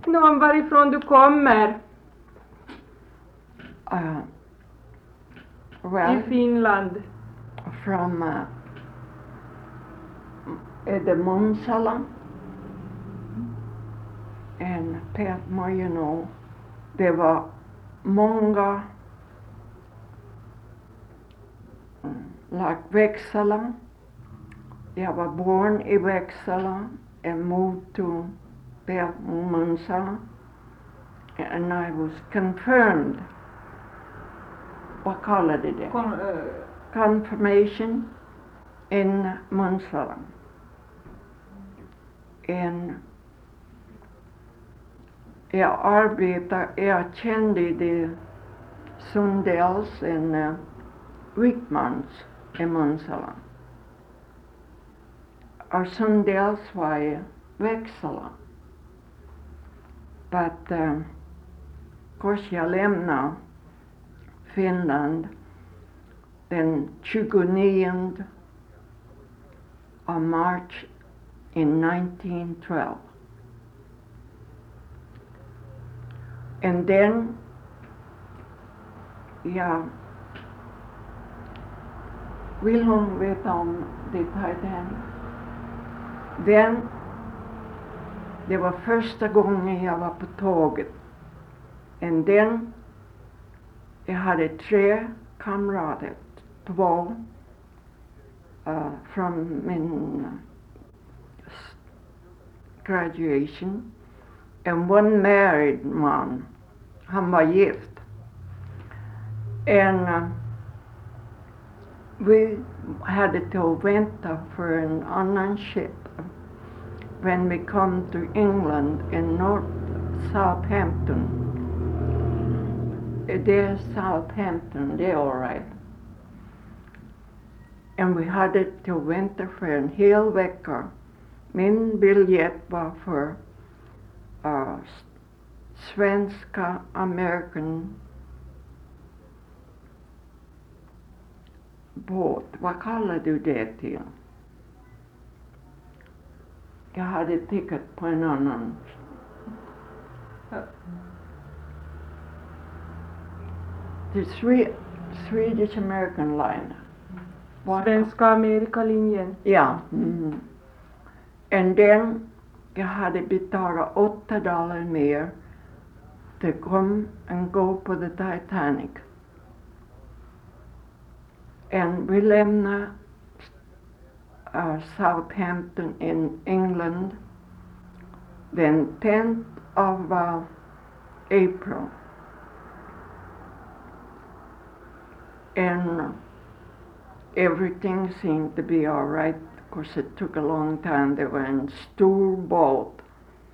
Någon varifrån du kommer Well, i Finland? from the Munsala and Petmo, you know, det var många like Växala. Jag var born i Växala and moved to Petmo, Munsala, and I was confirmed. Vad kallade det? Confirmation in Munsala. Jag kände de Sundells och Wickmans i Munsala. Och Sundells var i Växala. But kors jag lämnade Finland den 29 of March in 1912. And then, vill hon veta om the Titanic? Det var första gången jag var på tåget. And then, jag hade 3 kamrater, 2 from min graduation, and 1 married man. Han var gift. And vi hade to vänta för en annan ship when we come to England in North Southampton. Det är Southampton, det är all right. And we hade to vänta för en hel vecka. Min biljett var för svenska American båt. Vad kallar du det till? Jag hade ticket på en annan. The Swedish American line. Svenska Amerikalinjen. Ja. Mm. And then jag hade betalat $8 mer to come and go på the Titanic. And we lämnade Southampton in England the 10th of April. And everything seemed to be all right. Of course, it took a long time. They were in stor boat.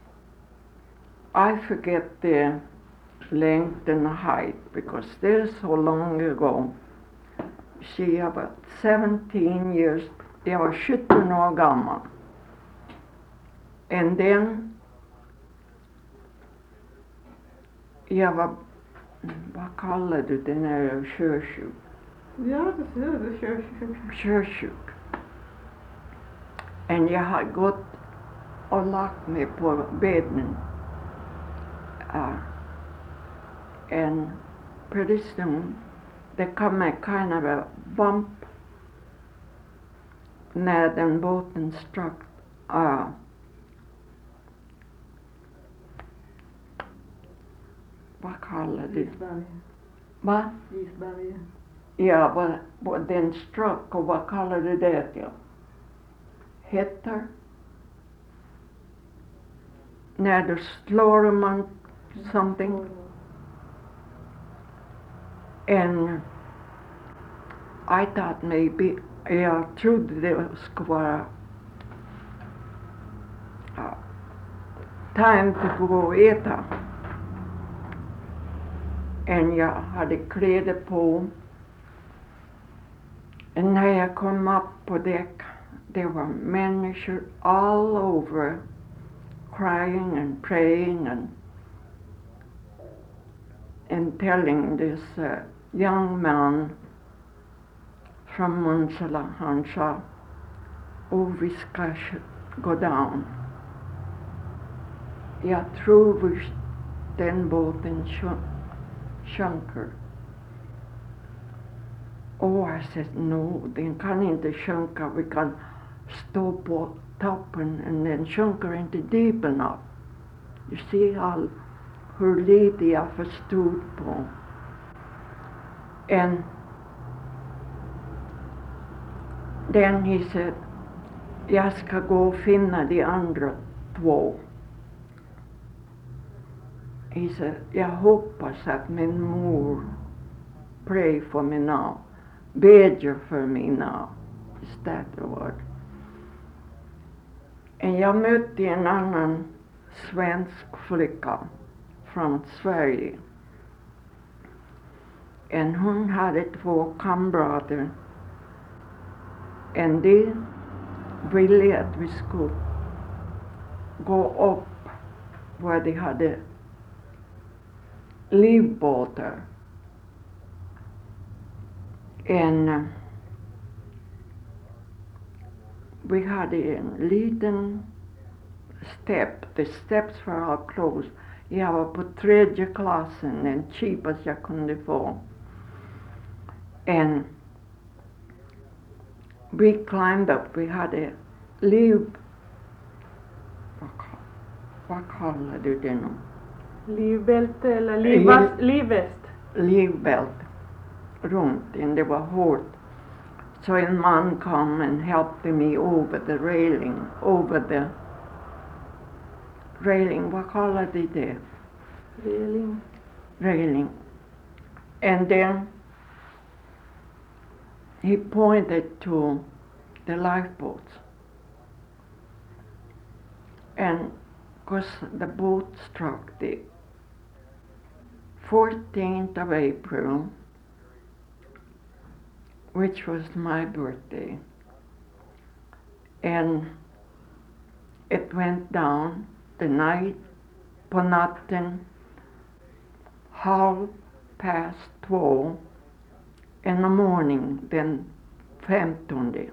I forget the length and height because they're so long ago. She was 17 years. Jag var 17 år gammal. And then jag var, vad kallar du det när jag är sjösjuk? Ja, det ser du, sjösjuk. Sjösjuk. And jag har gått och lagt mig på bädden. And pretty soon there come a kind of a bump när den båten struck. Vad kallar du? Va? Isberget. Ja, vad den struck och vad kallar du det till? Heter? När du slår man something. And I thought maybe, jag trodde det skulle vara time to gå och äta. And jag hade kläder på. Och när jag kom upp på däck, det var människor all over crying and praying and telling this young man from Munsala, han sa, oh, vi ska gå down. jag tror visst den båten sjunker. Och jag sa, no, den kan inte sjunka, vi kan stå på toppen och den sjunker inte deep enough. Du ser hur lite jag förstod på. And then he said, jag ska gå och finna de andra två. He said, jag hoppas att min mor pray for me now. Bedjar för mig now. Is that the word? Och jag mötte en annan svensk flicka från Sverige. Och hon hade 2 kamrater. Och de ville att vi skulle gå upp var de hade livbåtar. Och vi hade en liten step. The steps were all closed. Jag var på 3:e klassen, den cheapast jag kunde få. And we climbed up. Vi hade vad kallar du det nu? Livbälte eller livväst. Livbälte runt, and det var hårt. So en man kom and helped me over the railing, vad kallar de det? Railing. And then he pointed to the lifeboats. And because the boat struck the 14th of April, which was my birthday. And it went down the night, på natten, 2:30 in the morning, den 15th.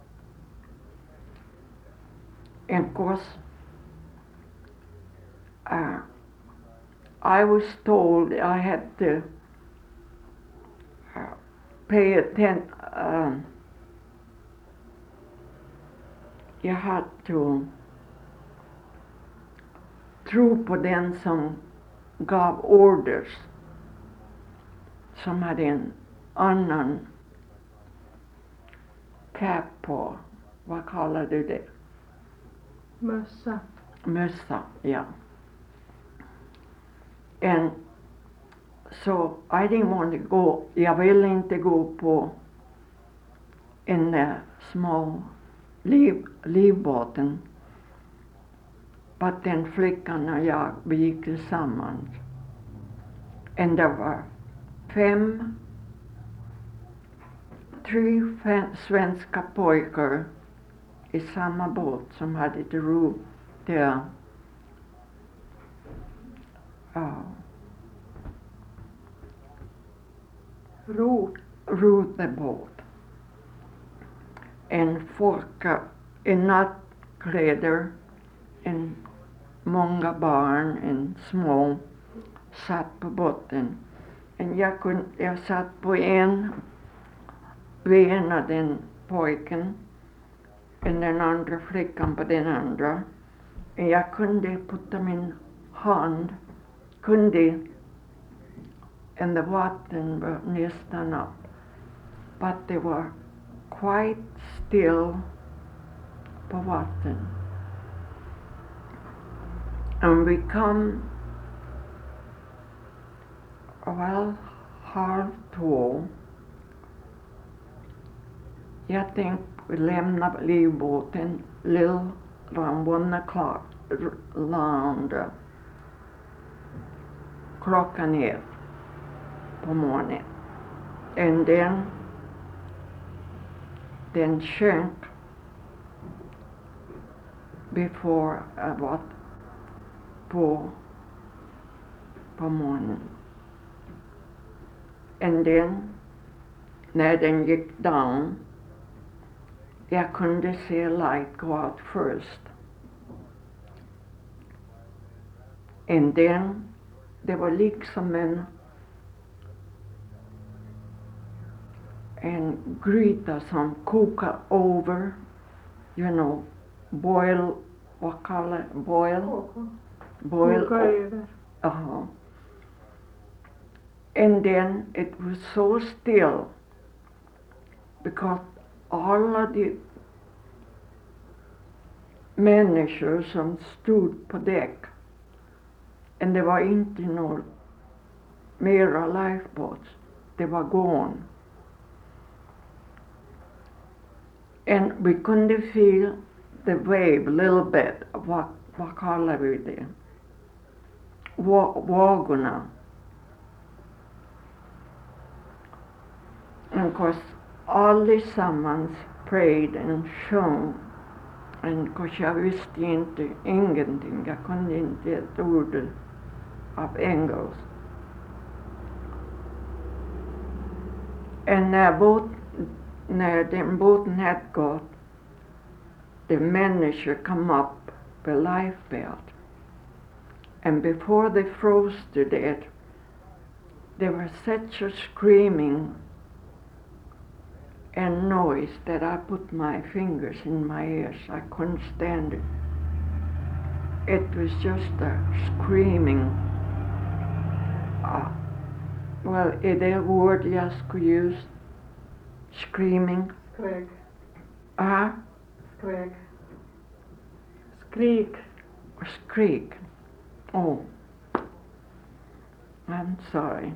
And of course, I was told I had to pay attention. Jag hade to tro på den som gav orders, som hade en annan cap på. Vad kallar du det? Mössa, ja. And so I didn't want to go. Jag ville inte gå på en small livbåten. But den flickan och jag, vi gick tillsammans. Och det var 3 svenska pojkar i samma båt som hade till ro till row the boat. En folk i nattkläder, en många barn, en små, satt på båten. Och jag satt på en ben av den pojken och den andra flickan på den andra. Och jag kunde putta min hand, and the vatten var nästan upp. But they were quite still på vatten. And we come, 1:30. Jag tänkte vi lämnar livbåten around 1:00 land. Klockan 1 på morgonen. And then sjönk before about på morgonen. And then när den gick down, jag kunde se light go out first. And then det var liksom en gryta som kokar over, you know, boil, vad kallar det? Boil? Boil. Koka över. Uh-huh. And then it was so still because alla de människor som stod på däck, och det var inte några mera lifeboats, det var gone. And we kunde feel the wave a little bit, vad kallar vi det? Vågorna. And cause allesammans prayed and sjöng. And cause jag visste inte ingenting, jag kunde inte ett ord av engelska. And när den båten hade gått, the manager come up with life belt. And before they froze to death, there was such a screaming and noise that I put my fingers in my ears. I couldn't stand it. It was just a screaming. Well, är det ord jag skulle use? Screaming. Skrek. Skrek. Skrik. Skrik. Oh. I'm sorry.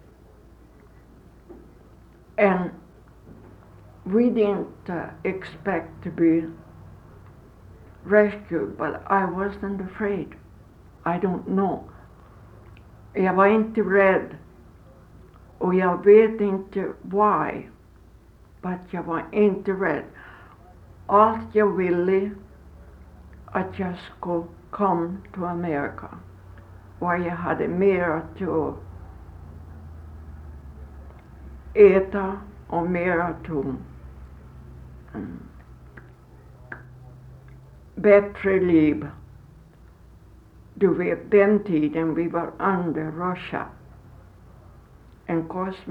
And we didn't expect to be rescued, but I wasn't afraid. I don't know. Jag var inte rädd. Och jag vet inte why. But jag var inte rädd. Allt jag ville att jag skulle komma till Amerika. Och jag hade mer till äta och mer till bättre liv. Du vet, den tiden vi var under Russia. En kurs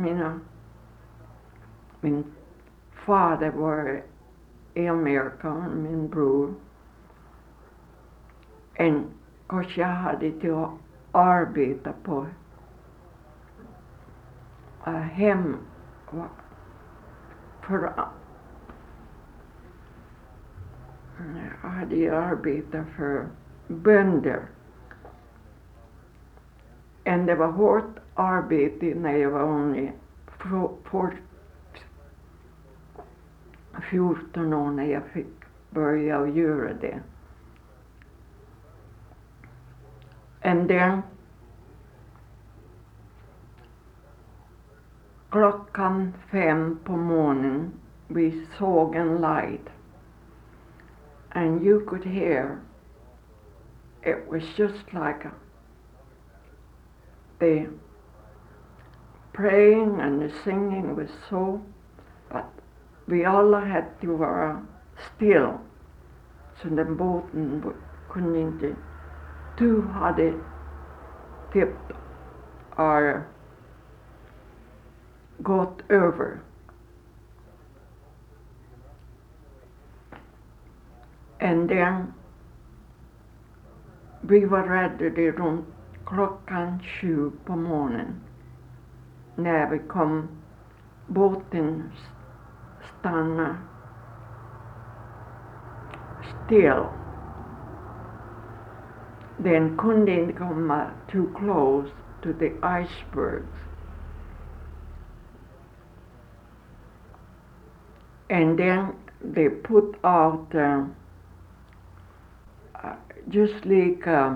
min fader var i Amerika, min bror. En kurs jag hade till att arbeta på hem. För jag hade arbetat för bönder. Och det var hårt arbete när jag var ung. 14 år när jag fick börja göra det. Och then klockan 5 på morgonen vi såg en light. And you could hear, it was just like the praying and the singing was so, but vi alla hade to vara still. Så den båten kunde inte, du hade tippt or gått över. And then vi var räddade runt klockan 7 på morgonen. När vi kom, båten stanna still. Den kunde inte komma too close to the icebergs. And then they put out just like a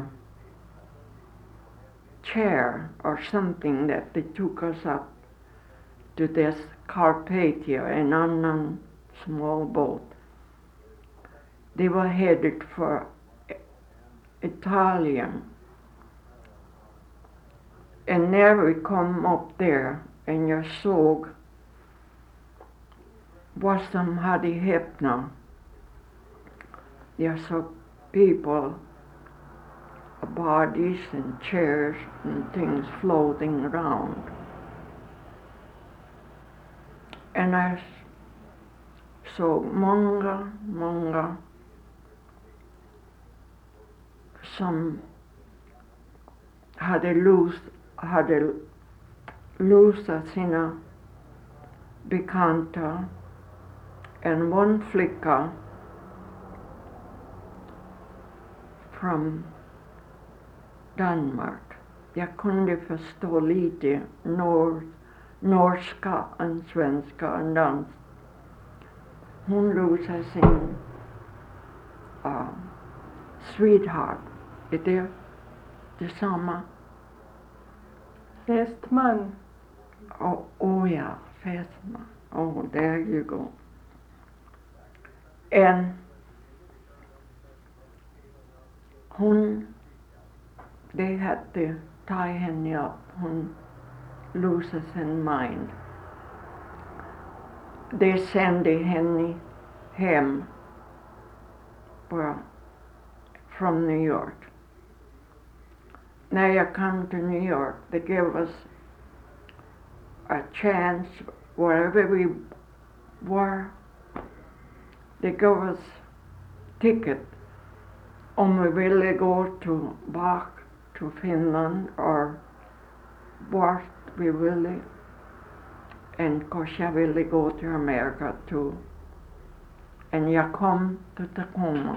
chair or something that they took us up to this Carpathia, en annan small boat. They were headed for Italian. And när vi kom upp där och jag såg vad som hade häpnat. Jag såg people bodies and chairs and things floating around. And I saw många som hade losat sina bekanta. And one flicka from Danmark. Jag kunde förstå lite norska än svenska än dans. Hon losade sin sweetheart. Är det detsamma? Fästman. Oh ja, fästman. Oh, there you go. And they had to tie henne up. Hon loses her mind. De sände henne hem from New York. När jag kom till New York, they gave us a chance wherever we were. They gave us ticket om vi ville gå tillbaka till Finland or vart vi ville. And kanske jag ville gå till Amerika too. And jag kom till Tacoma.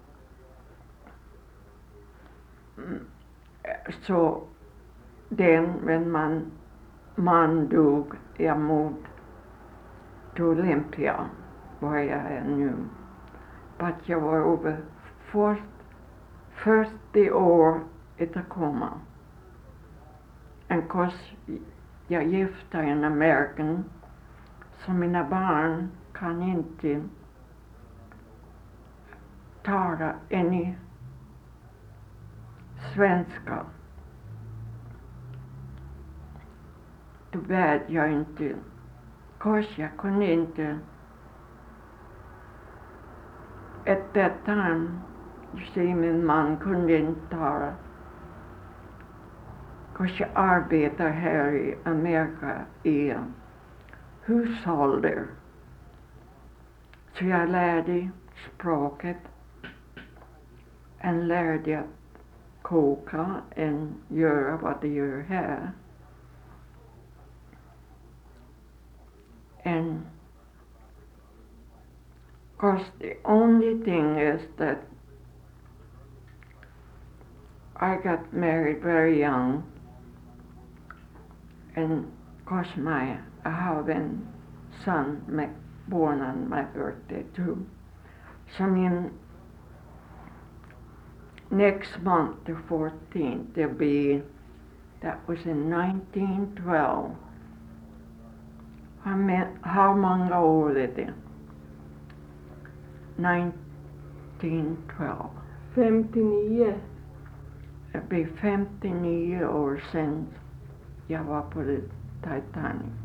Så when man dog, jag moved to Olympia, var jag är nu. But jag var över 40 år i Tacoma. And cause jag gifta en American, så mina barn kan inte tala any svenska. Tyvärr jag inte, cause jag kunde inte. At that time, you see, min man kunde inte tala. Cause jag arbetar här i Amerika i hushåll. Så jag lärde språket och lärde att koka och göra vad de gör här. And cause the only thing is that I got married very young, and cause I have a son born on my birthday too. So next month, the 14th, that was in 1912. How många år är det? 1912. 59. Det blir 59 år sedan jag var på Titanic.